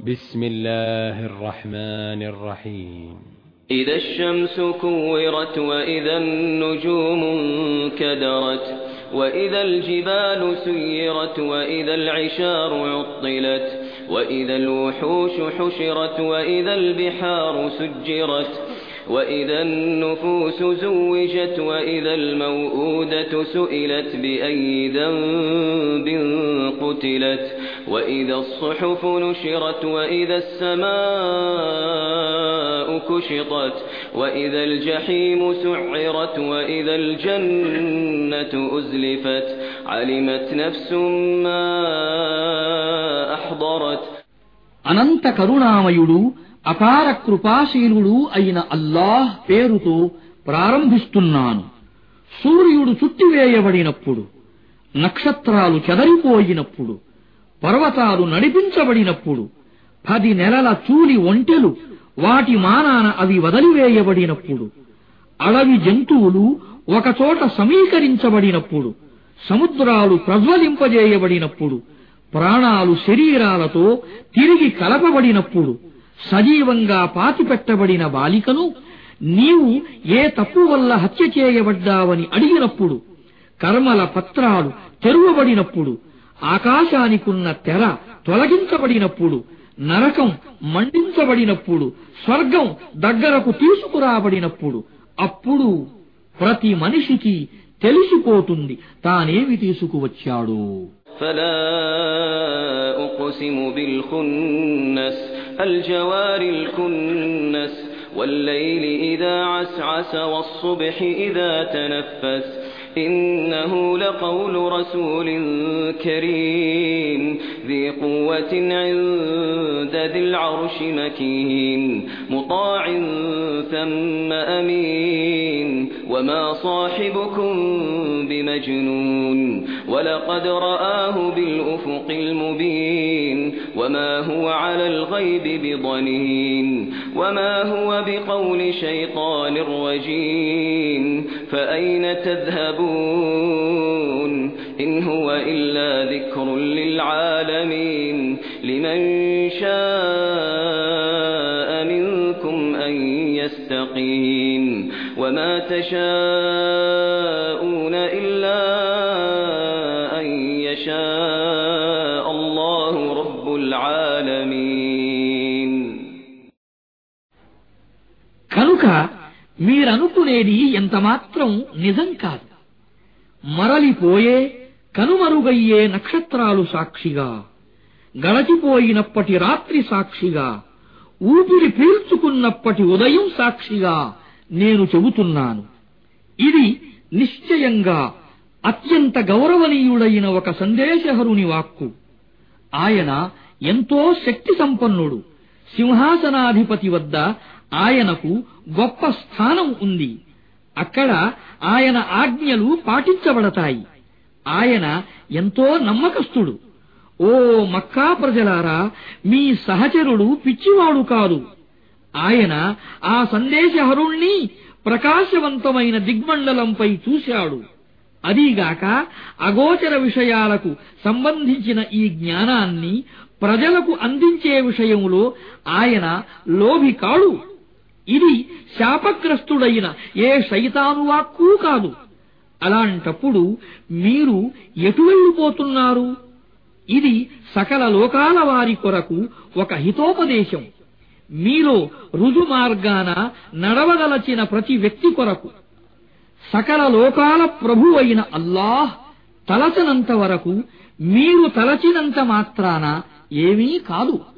بسم الله الرحمن الرحيم إذا الشمس كورت وإذا النجوم انكدرت وإذا الجبال سيرت وإذا العشار عطلت وإذا الوحوش حشرت وإذا البحار سجرت وإذا النفوس زوجت وإذا الموءودة سئلت بأي ذنب قتلت وإذا الصحف نشرت وإذا السماء كشطت وإذا الجحيم سعرت وإذا الجنة أزلفت علمت نفس ما أحضرت. అనంత కరుణామయుడు అపార కృపాశీలుడు అయిన అల్లాహ్ పేరుతో ప్రారంభిస్తున్నాను. సూర్యుడు చుట్టివేయబడినప్పుడు, నక్షత్రాలు చెదరిపోయినప్పుడు, పర్వతాలు నడిపించబడినప్పుడు, 10 నెలల చూలి ఒంటెలు వాటి మానాన అవి వదిలివేయబడినప్పుడు, అడవి జంతువులు ఒకచోట సమీకరించబడినప్పుడు, సముద్రాలు ప్రజ్వలింపజేయబడినప్పుడు, ప్రాణాలు శరీరాలతో తిరిగి కలపబడినప్పుడు, సజీవంగా పాతిపెట్టబడిన బాలికను నీవు ఏ తప్పు వల్ల హత్య చేయబడ్డావని అడిగినప్పుడు, కర్మల పత్రాలు తెరువబడినప్పుడు, ఆకాశానికున్న తెర తొలగించబడినప్పుడు, నరకం మండించబడినప్పుడు, స్వర్గం దగ్గరకు తీసుకురాబడినప్పుడు, అప్పుడు ప్రతి మనిషికి తెలిసిపోతుంది తానేమి తీసుకువచ్చాడో. فلا أقسم بالخنس الجوار الكنس والليل إذا عسعس والصبح إذا تنفس إنه لقول رسول كريم ذي قوة عند ذي العرش مكين مطاع ثم أمين وما صاحبكم بمجنون ولقد رآه بالأفق المبين وما هو على الغيب بضنين وما هو بقول شيطان رجيم فأين تذهبون إن هو إلا ذكر للعالمين لمن شاء منكم أن يستقيم وما تشاءون إلا أن يشاء الله رب العالمين. కనుక మీరనుకునేది ఎంతమాత్రం నిజం కాదు. మరలిపోయే కనుమరుగయ్యే నక్షత్రాలు సాక్షిగా, గడచిపోయినప్పటి రాత్రి సాక్షిగా, ఊపిరి పీల్చుకున్నప్పటి ఉదయం సాక్షిగా నేను చెబుతున్నాను. ఇది నిశ్చయంగా అత్యంత గౌరవనీయుడైన ఒక సందేశహరుని వాక్కు. ఆయన ఎంతో శక్తి సంపన్నుడు. సింహాసనాధిపతి వద్ద ఆయనకు గొప్ప స్థానం ఉంది. అక్కడ ఆయన ఆజ్ఞలు పాటించబడతాయి. ఆయన ఎంతో నమ్మకస్తుడు. ఓ మక్కా ప్రజలారా, మీ సహచరుడు పిచ్చివాడు కాదు. ఆయన ఆ సందేశహరుణ్ణి ప్రకాశవంతమైన దిగ్మండలంపై చూశాడు. అదీగాక అగోచర విషయాలకు సంబంధించిన ఈ జ్ఞానాన్ని ప్రజలకు అందించే విషయంలో ఆయన లోభి కాడు. ఇది శాపగ్రస్తుడైన ఏ శైతాను వాక్కు కాదు. అలాంటప్పుడు మీరు ఎటు వెళ్ళిపోతున్నారు? ఇది సకల లోకాల వారి కొరకు ఒక హితోపదేశం. మీలో రుజుమార్గాన నడవదలచిన ప్రతి వ్యక్తి కొరకు. సకల లోకాల ప్రభువైన అల్లాహ్ తలచనంత వరకు మీరు తలచినంత మాత్రాన ఏమీ కాదు.